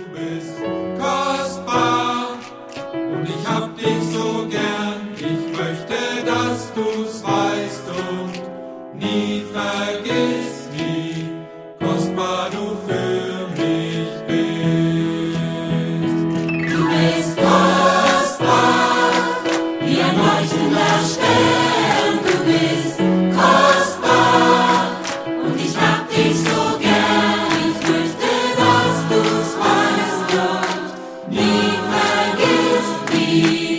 bist kostbar und ich hab dich so gern. Ich möchte, dass du's weißt und nie vergisst, wie kostbar du für mich bist. Du bist kostbar, wie ein leuchtender Stern. Du bist kostbar und ich hab dich so gern. Ich möchte, dass du's weißt und nie vergisst, wie